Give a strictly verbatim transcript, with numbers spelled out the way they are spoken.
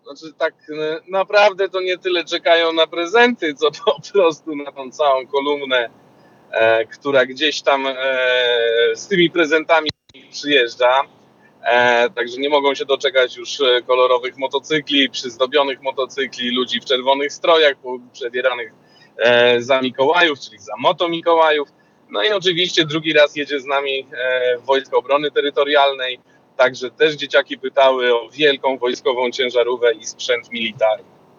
Znaczy tak e, naprawdę to nie tyle czekają na prezenty, co po prostu na tą całą kolumnę, e, która gdzieś tam e, z tymi prezentami przyjeżdża. E, także nie mogą się doczekać już e, kolorowych motocykli, przyzdobionych motocykli, ludzi w czerwonych strojach, przebieranych e, za Mikołajów, czyli za Moto Mikołajów. No i oczywiście drugi raz jedzie z nami e, Wojsko Obrony Terytorialnej, także też dzieciaki pytały o wielką wojskową ciężarówkę i sprzęt militarny.